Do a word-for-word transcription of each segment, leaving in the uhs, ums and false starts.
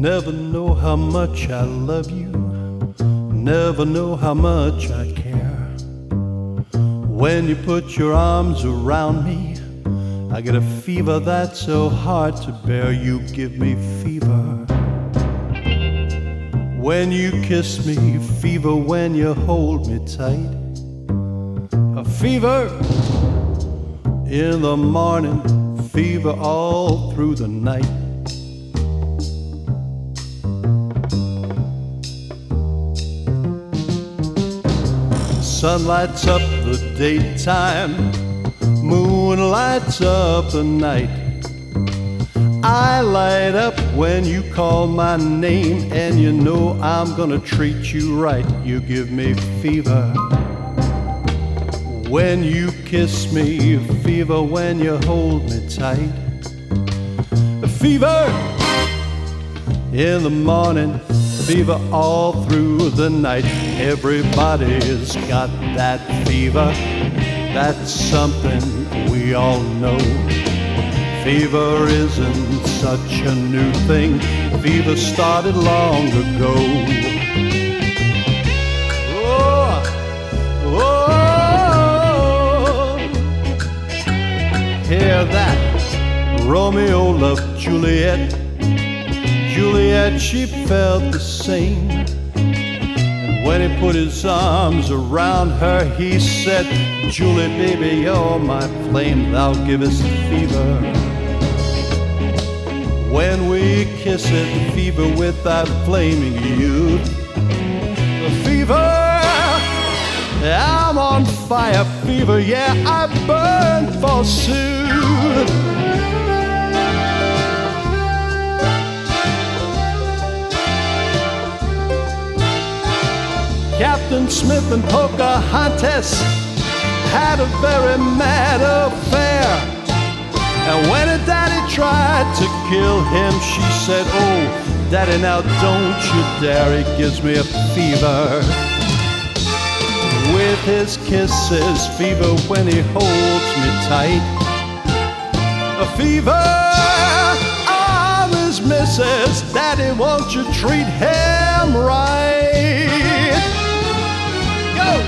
Never know how much I love you, never know how much I care. When you put your arms around me, I get a fever that's so hard to bear. You give me fever when you kiss me, fever when you hold me tight. A fever in the morning, fever all through the night. Sun lights up the daytime, moon lights up the night. I light up when you call my name, and you know I'm gonna treat you right. You give me fever when you kiss me, fever when you hold me tight. A fever in the morning, fever all through the night. Everybody's got that fever, that's something we all know. Fever isn't such a new thing, fever started long ago. Oh, oh, hear that, Romeo loved Juliet, Juliet, she felt the same. And when he put his arms around her, he said, Julie, baby, you're my flame, thou givest fever. When we kiss it, fever without flaming you. The fever, I'm on fire, fever, yeah, I burn forsooth. Captain Smith and Pocahontas had a very mad affair. And when her daddy tried to kill him, she said, oh, daddy, now don't you dare, he gives me a fever. With his kisses, fever when he holds me tight. A fever, I'm his missus, daddy, won't you treat him right? Go!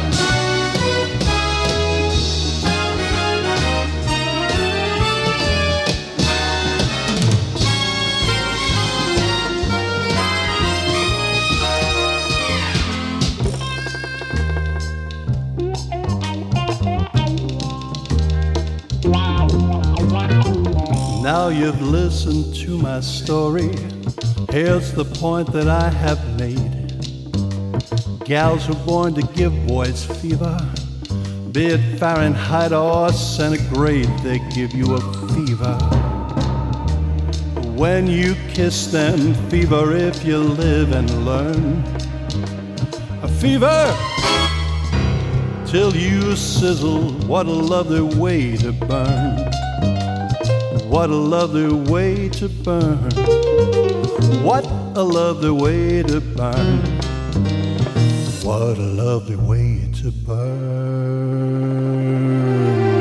Now you've listened to my story. Here's the point that I have made. Gals were born to give boys fever. Be it Fahrenheit or centigrade, they give you a fever. When you kiss them, fever if you live and learn. A fever till you sizzle, what a lovely way to burn. What a lovely way to burn. What a lovely way to burn. What a lovely way to burn.